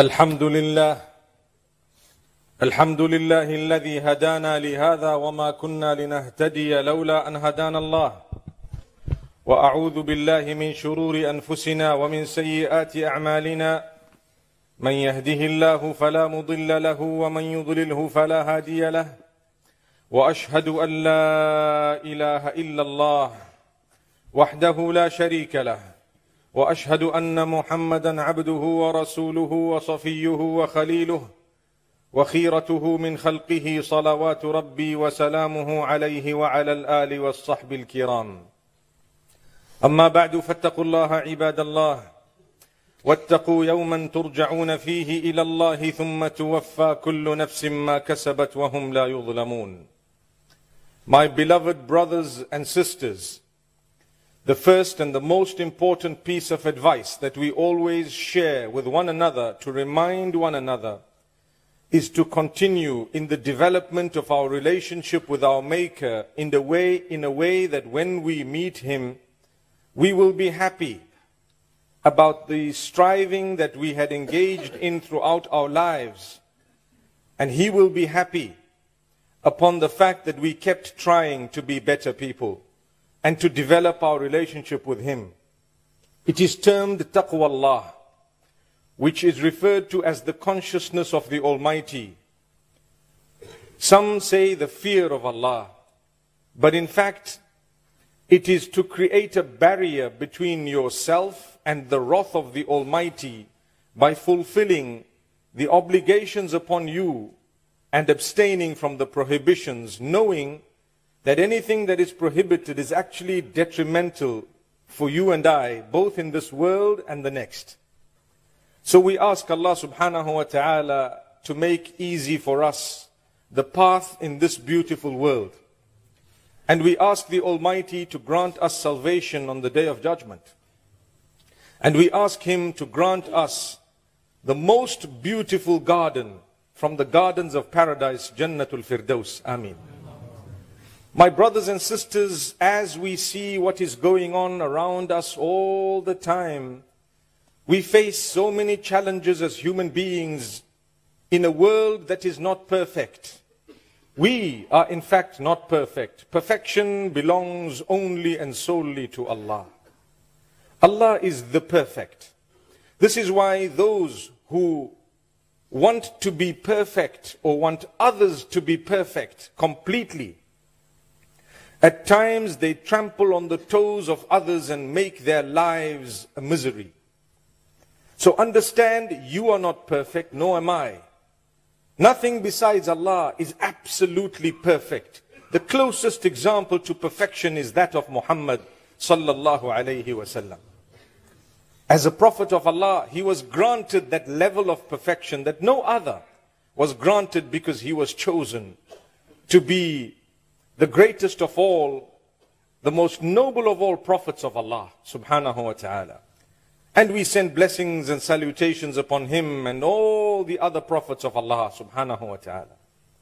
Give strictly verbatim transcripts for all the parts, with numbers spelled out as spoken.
الحمد لله الحمد لله الذي هدانا لهذا وما كنا لنهتدي لولا أن هدانا الله وأعوذ بالله من شرور أنفسنا ومن سيئات أعمالنا من يهده الله فلا مضل له ومن يضلله فلا هادي له وأشهد أن لا إله إلا الله وحده لا شريك له وأشهد أن محمدا عبده ورسوله وصفيه وخليله وخيرته من خلقه صلوات ربي وسلامه عليه وعلى الآل والصحب الكرام. أما بعد فاتقوا الله عباد الله واتقوا يوما ترجعون فيه إلى الله ثم توفى كل نفس ما كسبت وهم لا يظلمون. My beloved brothers and sisters, the first and the most important piece of advice that we always share with one another to remind one another is to continue in the development of our relationship with our Maker in the way, in a way that when we meet Him, we will be happy about the striving that we had engaged in throughout our lives. And He will be happy upon the fact that we kept trying to be better people and to develop our relationship with Him. It is termed Taqwa Allah, which is referred to as the consciousness of the Almighty. Some say the fear of Allah, but in fact, it is to create a barrier between yourself and the wrath of the Almighty by fulfilling the obligations upon you and abstaining from the prohibitions, knowing that anything that is prohibited is actually detrimental for you and I, both in this world and the next. So we ask Allah subhanahu wa ta'ala to make easy for us the path in this beautiful world. And we ask the Almighty to grant us salvation on the Day of Judgment. And we ask Him to grant us the most beautiful garden from the gardens of paradise, Jannatul Firdaus. Ameen. My brothers and sisters, as we see what is going on around us all the time, we face so many challenges as human beings in a world that is not perfect. We are in fact not perfect. Perfection belongs only and solely to Allah. Allah is the perfect. This is why those who want to be perfect or want others to be perfect completely, at times they trample on the toes of others and make their lives a misery. So understand, you are not perfect, nor am I. Nothing besides Allah is absolutely perfect. The closest example to perfection is that of Muhammad sallallahu alayhi wasallam. As a prophet of Allah, he was granted that level of perfection that no other was granted, because he was chosen to be the greatest of all, the most noble of all prophets of Allah subhanahu wa ta'ala. And we send blessings and salutations upon him and all the other prophets of Allah subhanahu wa ta'ala.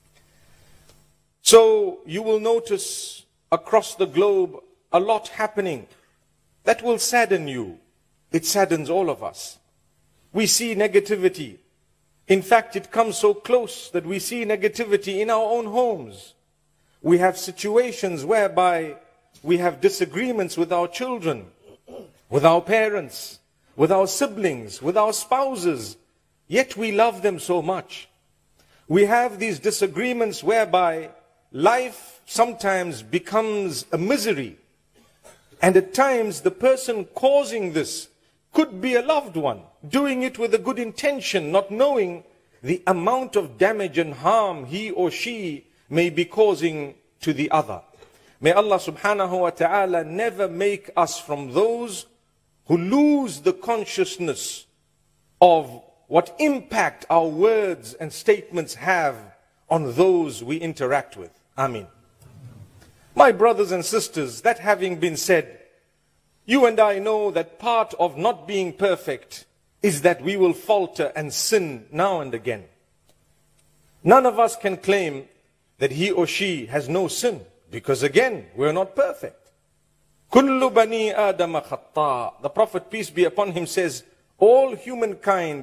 So you will notice across the globe a lot happening that will sadden you. It saddens all of us. We see negativity. In fact, it comes so close that we see negativity in our own homes. We have situations whereby we have disagreements with our children, with our parents, with our siblings, with our spouses, yet we love them so much. We have these disagreements whereby life sometimes becomes a misery. And at times the person causing this could be a loved one, doing it with a good intention, not knowing the amount of damage and harm he or she may be causing to the other. May Allah subhanahu wa ta'ala never make us from those who lose the consciousness of what impact our words and statements have on those we interact with. Ameen. My brothers and sisters, that having been said, you and I know that part of not being perfect is that we will falter and sin now and again. None of us can claim that he or she has no sin, because again, we're not perfect. Kullu bani Adam khata. The Prophet, peace be upon him, says, all humankind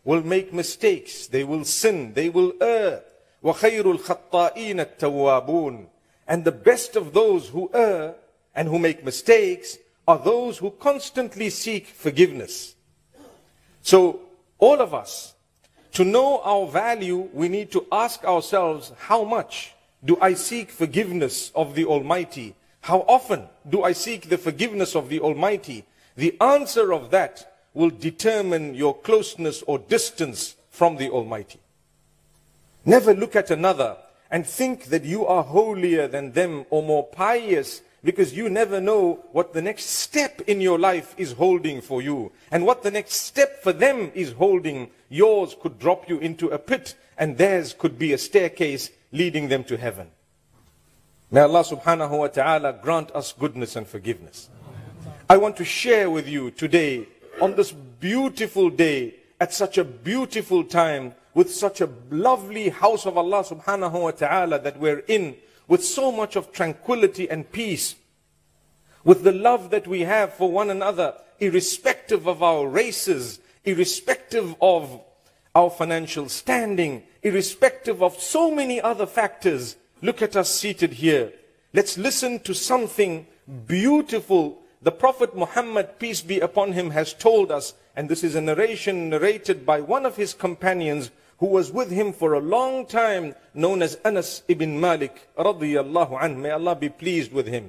will make mistakes, they will sin, they will err. وَخَيْرُ الْخَطَّائِينَ التَّوَّابُونَ. And the best of those who err and who make mistakes are those who constantly seek forgiveness. So, all of us, to know our value, we need to ask ourselves, how much do I seek forgiveness of the Almighty? How often do I seek the forgiveness of the Almighty? The answer of that will determine your closeness or distance from the Almighty. Never look at another and think that you are holier than them or more pious, because you never know what the next step in your life is holding for you. And what the next step for them is holding, yours could drop you into a pit, and theirs could be a staircase leading them to heaven. May Allah subhanahu wa ta'ala grant us goodness and forgiveness. I want to share with you today, on this beautiful day, at such a beautiful time, with such a lovely house of Allah subhanahu wa ta'ala that we're in, with so much of tranquility and peace, with the love that we have for one another, irrespective of our races, irrespective of our financial standing, irrespective of so many other factors. Look at us seated here. Let's listen to something beautiful. The Prophet Muhammad, peace be upon him, has told us, and this is a narration narrated by one of his companions who was with him for a long time, known as Anas ibn Malik radiyallahu anhu. May Allah be pleased with him.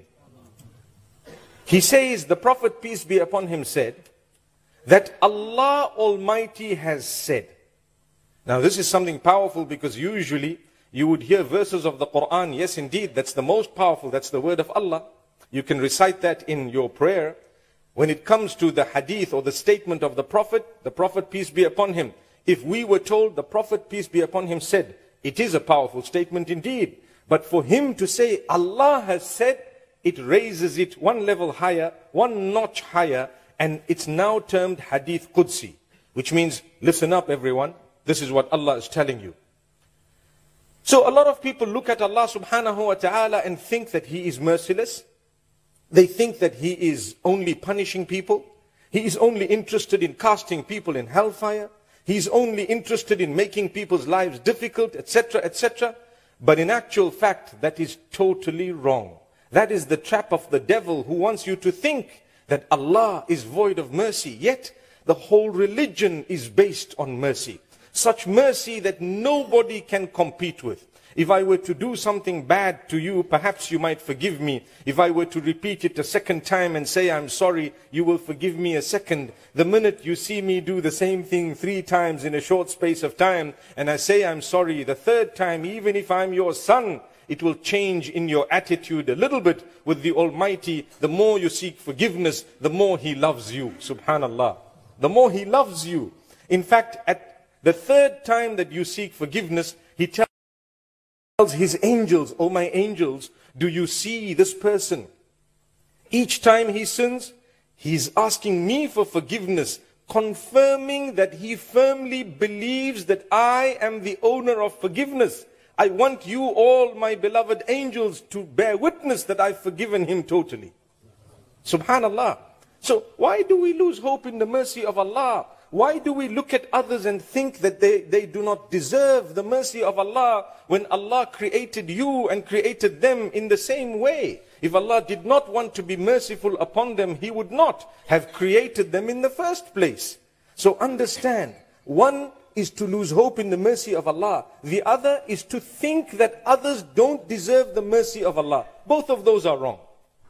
He says, the Prophet, peace be upon him, said that Allah Almighty has said. Now this is something powerful, because usually you would hear verses of the Quran. Yes, indeed, that's the most powerful. That's the word of Allah. You can recite that in your prayer. When it comes to the hadith or the statement of the Prophet, the Prophet, peace be upon him, if we were told the Prophet, peace be upon him, said, it is a powerful statement indeed. But for him to say, Allah has said, it raises it one level higher, one notch higher, and it's now termed Hadith Qudsi, which means, listen up everyone, this is what Allah is telling you. So a lot of people look at Allah subhanahu wa ta'ala and think that He is merciless. They think that He is only punishing people. He is only interested in casting people in hellfire. He is only interested in making people's lives difficult, et cetera, et cetera. But in actual fact, that is totally wrong. That is the trap of the devil, who wants you to think that Allah is void of mercy. Yet, the whole religion is based on mercy. Such mercy that nobody can compete with. If I were to do something bad to you, perhaps you might forgive me. If I were to repeat it a second time and say I'm sorry, you will forgive me a second. The minute you see me do the same thing three times in a short space of time, and I say I'm sorry the third time, even if I'm your son, it will change in your attitude a little bit with the Almighty. The more you seek forgiveness, the more He loves you. Subhanallah. The more He loves you. In fact, at the third time that you seek forgiveness, He tells tells His angels, oh my angels, do you see this person? Each time he sins, he's asking me for forgiveness, confirming that he firmly believes that I am the owner of forgiveness. I want you all, my beloved angels, to bear witness that I've forgiven him totally. Subhanallah. So why do we lose hope in the mercy of Allah? Why do we look at others and think that they, they do not deserve the mercy of Allah, when Allah created you and created them in the same way? If Allah did not want to be merciful upon them, He would not have created them in the first place. So understand, one is to lose hope in the mercy of Allah. The other is to think that others don't deserve the mercy of Allah. Both of those are wrong.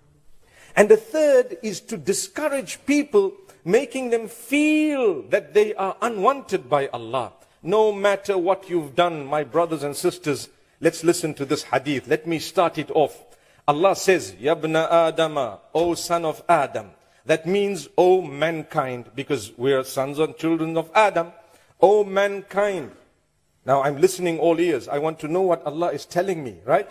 And the third is to discourage people, making them feel that they are unwanted by Allah. No matter what you've done, my brothers and sisters, let's listen to this hadith. Let me start it off. Allah says, Yabna Adama, O son of Adam. That means, O mankind, because we are sons and children of Adam. O mankind. Now I'm listening all ears. I want to know what Allah is telling me, right?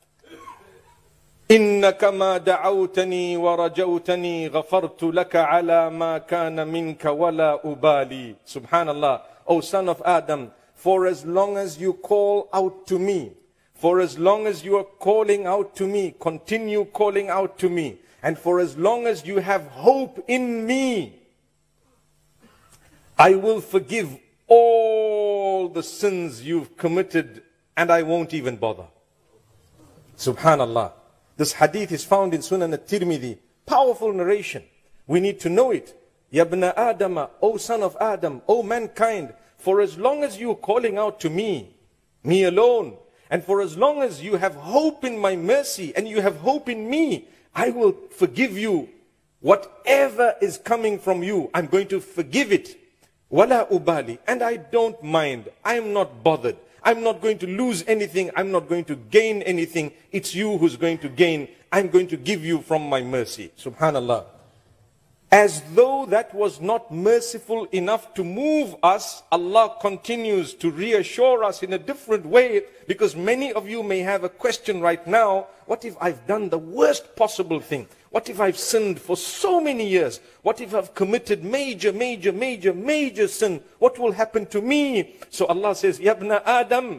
إنك ما دعوتني ورجوتني غفرت لك على ما كان منك ولا أبالي. Subhanallah. O son of Adam, for as long as you call out to me, for as long as you are calling out to me, continue calling out to me, and for as long as you have hope in me, I will forgive all the sins you've committed and I won't even bother. Subhanallah. This hadith is found in Sunan al-Tirmidhi. Powerful narration. We need to know it. Yabna Adama, O son of Adam, O mankind, for as long as you are calling out to me, me alone, and for as long as you have hope in my mercy and you have hope in me, I will forgive you. Whatever is coming from you, I'm going to forgive it. Wala ubali. And I don't mind. I'm not bothered. I'm not going to lose anything. I'm not going to gain anything. It's you who's going to gain. I'm going to give you from my mercy. Subhanallah. As though that was not merciful enough to move us, Allah continues to reassure us in a different way, because many of you may have a question right now. What if I've done the worst possible thing? What if I've sinned for so many years? What if I've committed major, major, major, major sin? What will happen to me? So Allah says, Yabna Adam,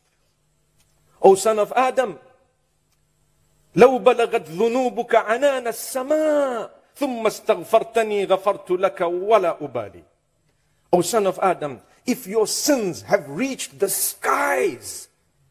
O son of Adam, لو بلغت ذنوبك عنان السماء ثم استغفرتني غفرت لك ولا أبالي. O son of Adam, if your sins have reached the skies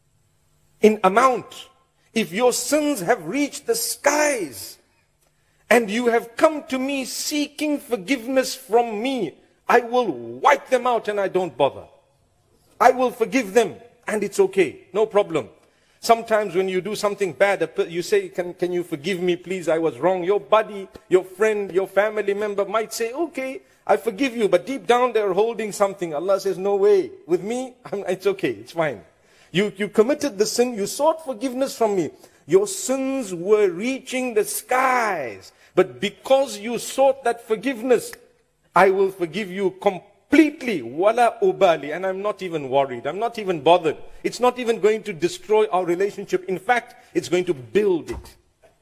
in amount, if your sins have reached the skies, and you have come to me seeking forgiveness from me, I will wipe them out and I don't bother. I will forgive them and it's okay, no problem. Sometimes when you do something bad, you say, can, can you forgive me please, I was wrong. Your buddy, your friend, your family member might say, okay, I forgive you. But deep down they're holding something. Allah says, no way. With me, I'm, it's okay, it's fine. You, you committed the sin, you sought forgiveness from me. Your sins were reaching the skies. But because you sought that forgiveness, I will forgive you completely. Wala ubali. And I'm not even worried. I'm not even bothered. It's not even going to destroy our relationship. In fact, it's going to build it.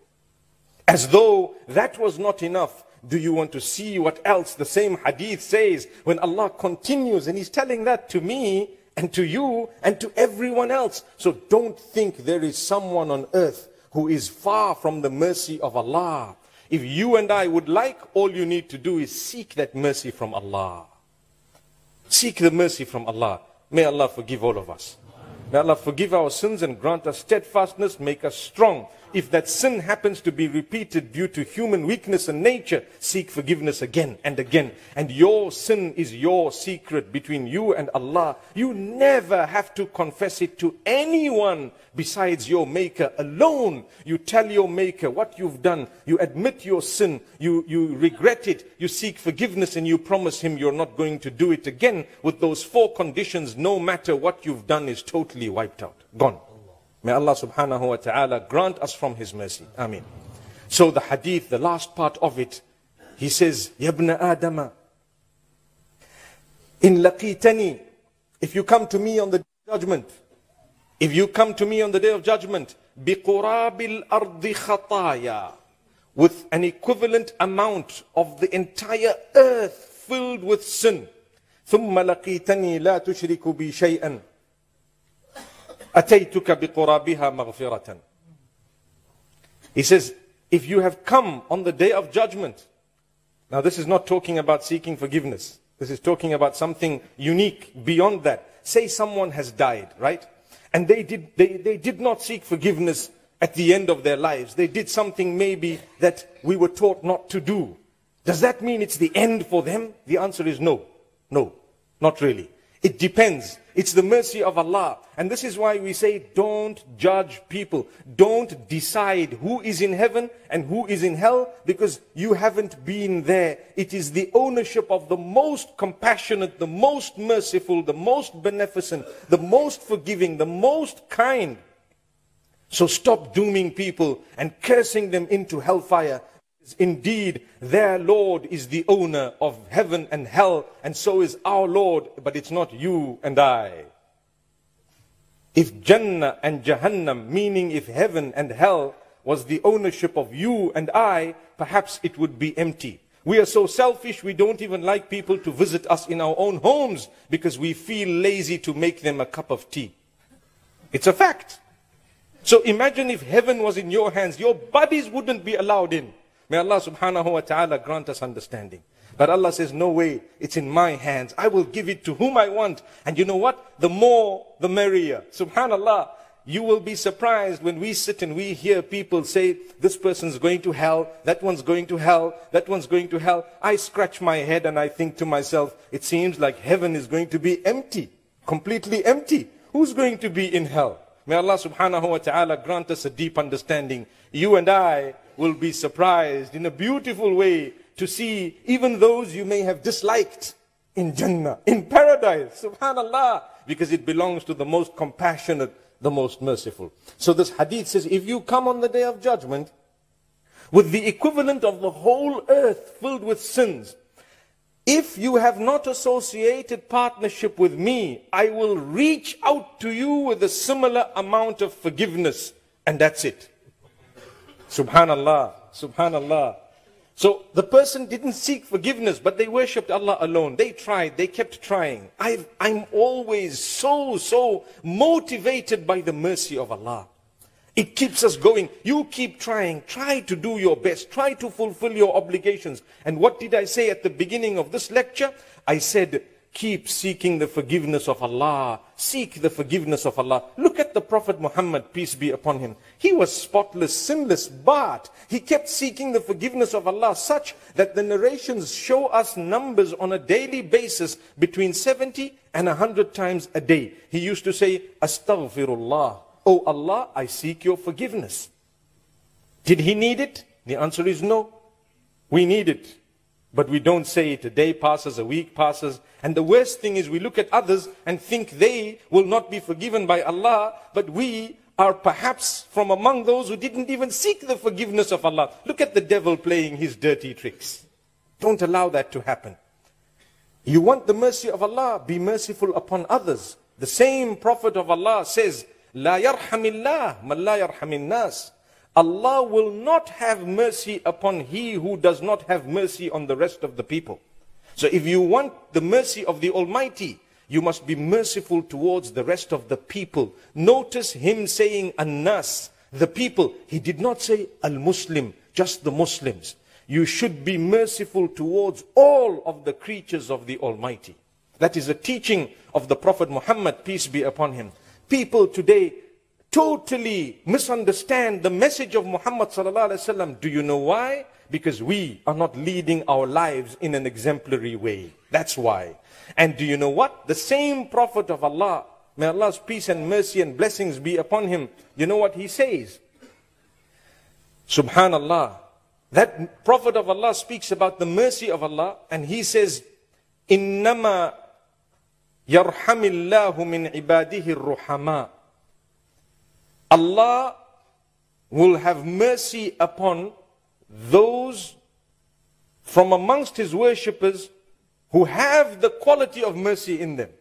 As though that was not enough. Do you want to see what else the same hadith says when Allah continues? And He's telling that to me and to you and to everyone else. So don't think there is someone on earth who is far from the mercy of Allah. If you and I would like, all you need to do is seek that mercy from Allah. Seek the mercy from Allah. May Allah forgive all of us. May Allah forgive our sins and grant us steadfastness, make us strong. If that sin happens to be repeated due to human weakness and nature, seek forgiveness again and again. And your sin is your secret between you and Allah. You never have to confess it to anyone besides your Maker alone. You tell your Maker what you've done. You admit your sin. You, you regret it. You seek forgiveness and you promise Him you're not going to do it again. With those four conditions, no matter what you've done is totally wiped out. Gone. May Allah subhanahu wa ta'ala grant us from His mercy. Ameen. So the hadith, the last part of it, he says, Yabna Adama, in laqitani, if you come to me on the day of judgment, if you come to me on the day of judgment, biqurabil ardi khataya, with an equivalent amount of the entire earth filled with sin, thumma laqitani la tushriku bi shay'an, أتيتك بقرابها مغفرة. He says, if you have come on the day of judgment, now this is not talking about seeking forgiveness. This is talking about something unique beyond that. Say someone has died, right? And they did, they, they did not seek forgiveness at the end of their lives. They did something maybe that we were taught not to do. Does that mean it's the end for them? The answer is no. No, not really. It depends. It's the mercy of Allah. And this is why we say, don't judge people. Don't decide who is in heaven and who is in hell, because you haven't been there. It is the ownership of the most compassionate, the most merciful, the most beneficent, the most forgiving, the most kind. So stop dooming people and cursing them into hellfire. Indeed, their Lord is the owner of heaven and hell, and so is our Lord, but it's not you and I. If Jannah and Jahannam, meaning if heaven and hell was the ownership of you and I, perhaps it would be empty. We are so selfish, we don't even like people to visit us in our own homes because we feel lazy to make them a cup of tea. It's a fact. So imagine if heaven was in your hands, your buddies wouldn't be allowed in. May Allah subhanahu wa ta'ala grant us understanding. But Allah says, no way, it's in my hands. I will give it to whom I want. And you know what? The more, the merrier. Subhanallah. You will be surprised when we sit and we hear people say, this person's going to hell, that one's going to hell, that one's going to hell. I scratch my head and I think to myself, it seems like heaven is going to be empty, completely empty. Who's going to be in hell? May Allah subhanahu wa ta'ala grant us a deep understanding. You and I will be surprised in a beautiful way to see even those you may have disliked in Jannah, in paradise. Subhanallah. Because it belongs to the most compassionate, the most merciful. So this hadith says, if you come on the day of judgment with the equivalent of the whole earth filled with sins, if you have not associated partnership with me, I will reach out to you with a similar amount of forgiveness. And that's it. Subhanallah, Subhanallah. So the person didn't seek forgiveness, but they worshipped Allah alone. They tried, they kept trying. I've, I'm always so, so motivated by the mercy of Allah. It keeps us going. You keep trying. Try to do your best. Try to fulfill your obligations. And what did I say at the beginning of this lecture? I said, keep seeking the forgiveness of Allah. Seek the forgiveness of Allah. Look at the Prophet Muhammad, peace be upon him. He was spotless, sinless, but he kept seeking the forgiveness of Allah such that the narrations show us numbers on a daily basis between seventy and one hundred times a day. He used to say, Astaghfirullah. Oh Allah, I seek your forgiveness. Did he need it? The answer is no. We need it. But we don't say it. A day passes, a week passes. And the worst thing is we look at others and think they will not be forgiven by Allah. But we are perhaps from among those who didn't even seek the forgiveness of Allah. Look at the devil playing his dirty tricks. Don't allow that to happen. You want the mercy of Allah? Be merciful upon others. The same Prophet of Allah says, La yarhamillah man la yarhamin nas. Allah will not have mercy upon he who does not have mercy on the rest of the people. So if you want the mercy of the Almighty, you must be merciful towards the rest of the people. Notice him saying an-nas, the people. He did not say al-Muslim, just the Muslims. You should be merciful towards all of the creatures of the Almighty. That is a teaching of the Prophet Muhammad, peace be upon him. People today totally misunderstand the message of Muhammad sallallahu alaihi wasallam. Do you know why? Because we are not leading our lives in an exemplary way. That's why. And do you know what? The same Prophet of Allah, may Allah's peace and mercy and blessings be upon him, you know what he says? Subhanallah. That Prophet of Allah speaks about the mercy of Allah, and he says, Innama yarhamillahu min ibadihi ruhama. Allah will have mercy upon those from amongst his worshippers who have the quality of mercy in them.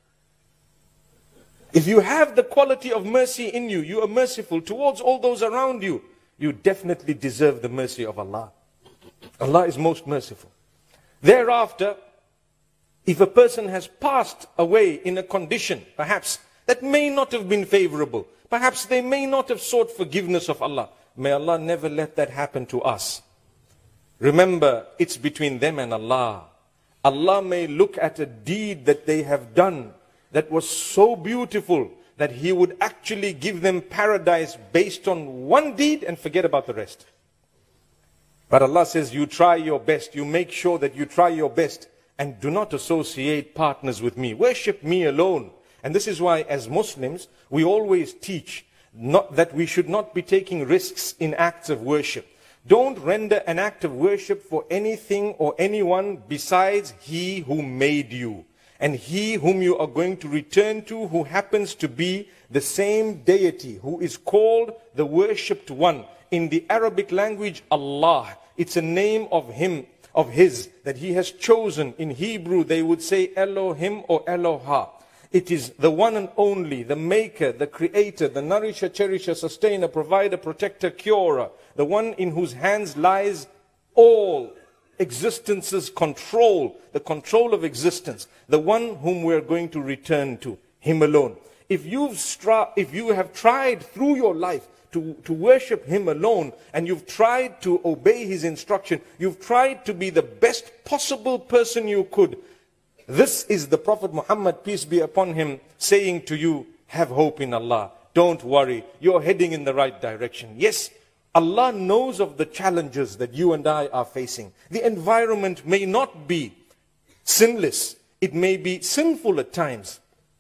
If you have the quality of mercy in you, you are merciful towards all those around you, you definitely deserve the mercy of Allah. Allah is most merciful. Thereafter, if a person has passed away in a condition, perhaps, that may not have been favorable, perhaps they may not have sought forgiveness of Allah, may Allah never let that happen to us. Remember, it's between them and Allah. Allah may look at a deed that they have done that was so beautiful that He would actually give them paradise based on one deed and forget about the rest. But Allah says, you try your best, you make sure that you try your best, and do not associate partners with me. Worship me alone. And this is why as Muslims, we always teach not that we should not be taking risks in acts of worship. Don't render an act of worship for anything or anyone besides He who made you. And He whom you are going to return to, who happens to be the same deity, who is called the worshipped one. In the Arabic language, Allah. It's a name of Him, of His, that He has chosen. In Hebrew, they would say Elohim or Eloha. It is the one and only, the maker, the creator, the nourisher, cherisher, sustainer, provider, protector, curer. The one in whose hands lies all existence's control, the control of existence. The one whom we are going to return to, Him alone. If you've stra- if you have tried through your life to, to worship Him alone, and you've tried to obey His instruction, you've tried to be the best possible person you could, this is the Prophet Muhammad, peace be upon him, saying to you, have hope in Allah. Don't worry, you're heading in the right direction. Yes, Allah knows of the challenges that you and I are facing. The environment may not be sinless. It may be sinful at times.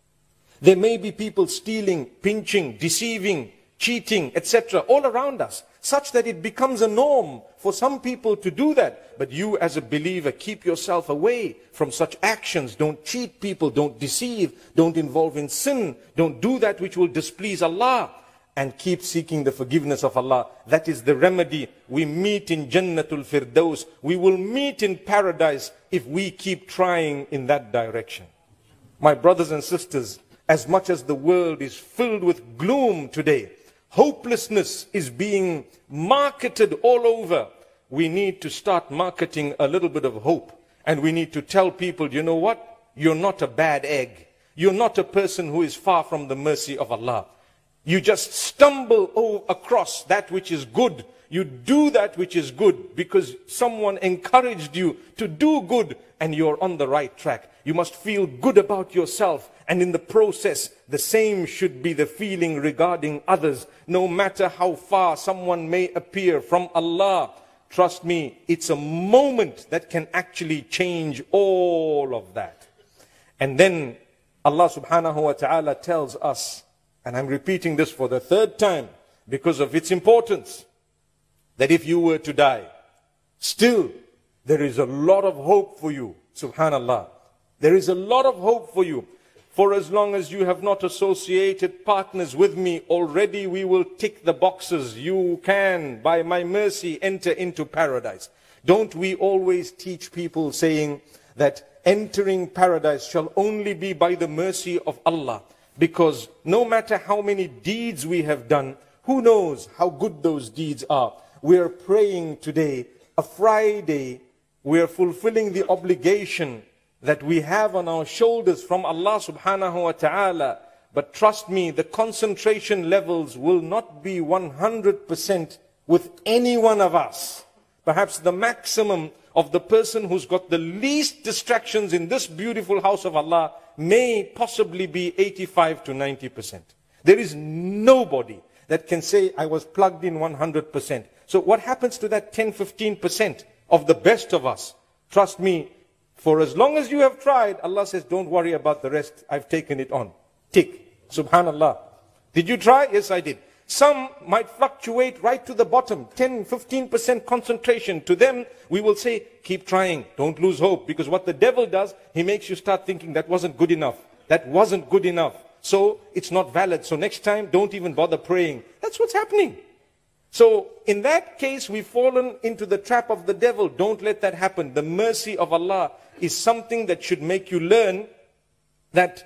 There may be people stealing, pinching, deceiving, cheating, et cetera all around us, such that it becomes a norm for some people to do that. But you as a believer, keep yourself away from such actions. Don't cheat people, don't deceive, don't involve in sin, don't do that which will displease Allah, and keep seeking the forgiveness of Allah. That is the remedy. We meet in Jannatul Firdaus. We will meet in paradise if we keep trying in that direction. My brothers and sisters, as much as the world is filled with gloom today, hopelessness is being marketed all over. We need to start marketing a little bit of hope. And we need to tell people, you know what? You're not a bad egg. You're not a person who is far from the mercy of Allah. You just stumble over across that which is good. You do that which is good because someone encouraged you to do good, and you're on the right track. You must feel good about yourself, and in the process, the same should be the feeling regarding others. No matter how far someone may appear from Allah, trust me, it's a moment that can actually change all of that. And then Allah subhanahu wa ta'ala tells us, and I'm repeating this for the third time because of its importance, that if you were to die, still there is a lot of hope for you. Subhanallah. There is a lot of hope for you. For as long as you have not associated partners with me, already we will tick the boxes. You can, by my mercy, enter into paradise. Don't we always teach people saying that entering paradise shall only be by the mercy of Allah? Because no matter how many deeds we have done, who knows how good those deeds are. We are praying today, a Friday, we are fulfilling the obligation that we have on our shoulders from Allah subhanahu wa ta'ala. But trust me, the concentration levels will not be one hundred percent with any one of us. Perhaps the maximum of the person who's got the least distractions in this beautiful house of Allah may possibly be eighty-five to ninety percent. There is nobody that can say, I was plugged in one hundred percent. So what happens to that ten to fifteen percent of the best of us? Trust me, for as long as you have tried, Allah says, don't worry about the rest. I've taken it on. Tick. Subhanallah. Did you try? Yes, I did. Some might fluctuate right to the bottom, ten to fifteen percent concentration. To them, we will say, keep trying, don't lose hope. Because what the devil does, he makes you start thinking that wasn't good enough. That wasn't good enough. So it's not valid. So next time, don't even bother praying. That's what's happening. So in that case, we've fallen into the trap of the devil. Don't let that happen. The mercy of Allah is something that should make you learn that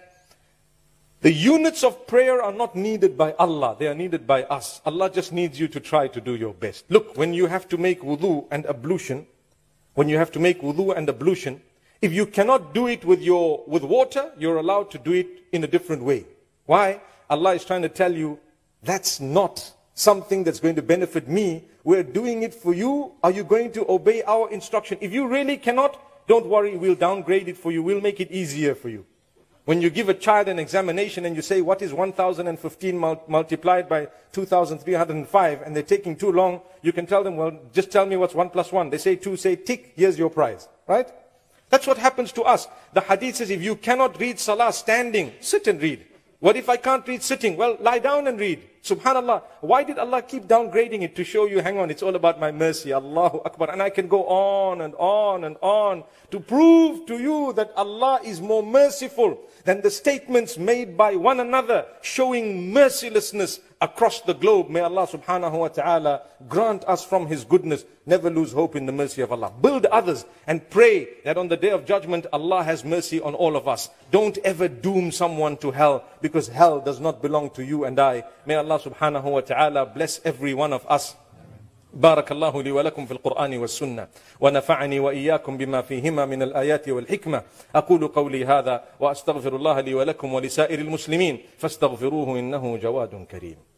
the units of prayer are not needed by Allah. They are needed by us. Allah just needs you to try to do your best. Look, when you have to make wudu and ablution, when you have to make wudu and ablution, if you cannot do it with your with water, you're allowed to do it in a different way. Why? Allah is trying to tell you, that's not something that's going to benefit me. We're doing it for you. Are you going to obey our instruction? If you really cannot, don't worry, we'll downgrade it for you. We'll make it easier for you. When you give a child an examination and you say, what is one thousand fifteen mul- multiplied by two thousand three hundred five, and they're taking too long, you can tell them, well, just tell me what's one plus one. They say two, say tick, here's your prize. Right? That's what happens to us. The hadith says, if you cannot read salah standing, sit and read. What if I can't read sitting? Well, lie down and read. Subhanallah. Why did Allah keep downgrading it? To show you, hang on, it's all about my mercy. Allahu Akbar. And I can go on and on and on to prove to you that Allah is more merciful than the statements made by one another showing mercilessness across the globe. May Allah subhanahu wa ta'ala grant us from His goodness. Never lose hope in the mercy of Allah. Build others and pray that on the day of judgment, Allah has mercy on all of us. Don't ever doom someone to hell, because hell does not belong to you and I. May Allah subhanahu wa ta'ala bless every one of us. بارك الله لي ولكم في القرآن والسنة ونفعني وإياكم بما فيهما من الآيات والحكمة أقول قولي هذا وأستغفر الله لي ولكم ولسائر المسلمين فاستغفروه إنه جواد كريم